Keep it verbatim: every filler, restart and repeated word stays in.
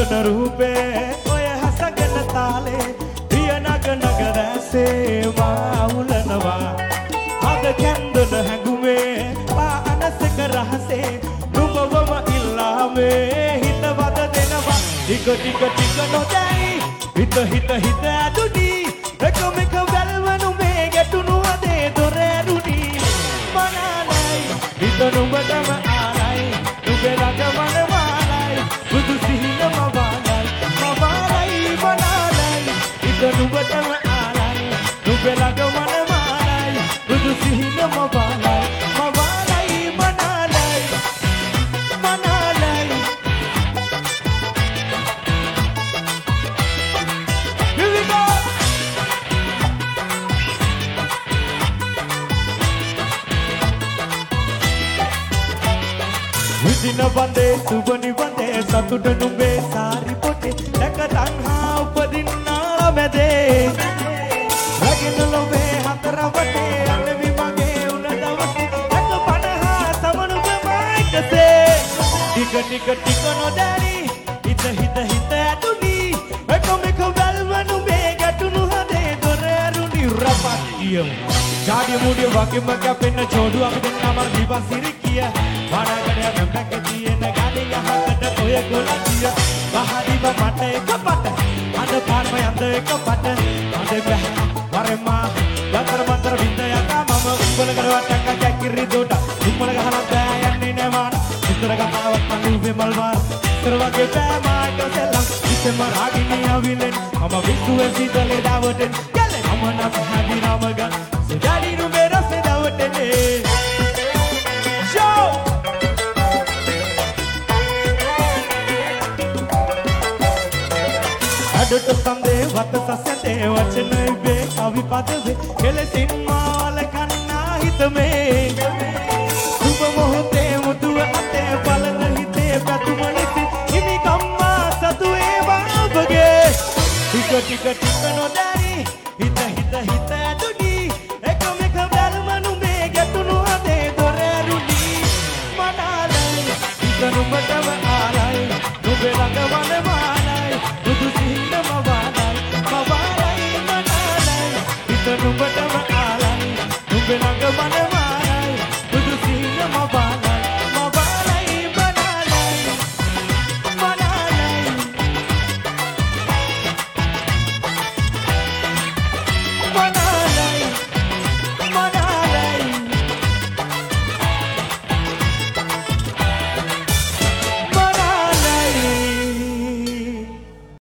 අඳුන රූපේ ඔය හසගෙන තාලේ ප්‍රිය නග නග රැසේ මා උලනවා අද කැන්දන හැඟුමේ පා අනසක රහසේ නුඹවම ඉල්ලාමේ හිතවද දෙනවා ටික ටික ටික නොදැයි හිත හිත හිත ඇදුනි එකම එක වැල්වනු මේ ගැටුණු අදේ දොර ඇරුණි මනාලයි හිත නුඹටම ආලයි නුඹේ ළඟ මනමාලයි බුදු සිහිනම වාලයි මවාලයි මනාලයි හිත නුඹටම ආලයි නුඹේ ළඟ මනමාලයි බුදු සිහිනම වාලයි මවාලයි මනාලයි මනාලයි Here we go! විදින වන්දේ සුබනි වන්දේ සතුට නුඹේ සාරි පොටේ දැක තණ්හා උපදින්නා මැදේ රැගෙන ලොවේ හතර වටේ අනවි මගේ උන දවසේ දැක පනහා සමනුක මායිකසේ ටික ටික ටික නොදැනි හිත හිත හිත ඇතුනි එකම එක වැල්වනු මේ ගැටුණු හදේ දොර ඇරුණි රපක්කියම් ජාඩිය මුඩිය වගේම කැපෙන චෝඩු අපි දෙන්නම දිවස් සිරිකිය වඩගඩය මෙම්බැක තියෙන ගාලේ යහකට ඔය ගොලකිය වහදිව මට එක පට අද පාර්ම යන්ද එක පට අද බැහැ වරෙමා යතර මතර විඳ යකා මම උඹල කරවට්ටක් කැකිරි දොට උඹල ගහලා බෑ යන්නේ නෑමාන ඉතර ගතාවක් මනුවේ මල්වාර ඉතර වගේ බෑ මාට සෙල්ලම් ඉතම රාගිනී අවිලෙන් මම විශ්ුවේ සීතලේ දාවටෙන් යලේ මම නම් හැදි රාමගන් සෙඩාඩි නුඹේ රසේ දාවටෙනේ අඩට සම්දේ වත සසතේ වචන ඉබේ කවි පදවේ කෙලෙසින් මාවල කන්නා හිතමේ සුබ මොහොතේ මුදුව අතේ පලන හිතේ පැතුමනිසි හිමි කම්මා සතු ඒවා ඔබගේ ටික ටික ටික නොදැනි හිත හිත හිත ඇදුනි එකම එක බැල්මනු මේ ගැටුණු අදේ දොර ඇරුණි මනාලයි හිත නුඹටම ආලයි නුඹේ ළඟ වනමාලයි බුදු සිහිනම වාලයි මවාලයි මනාලයි හිත නුඹටම ආලයි නුඹේ ළඟ වන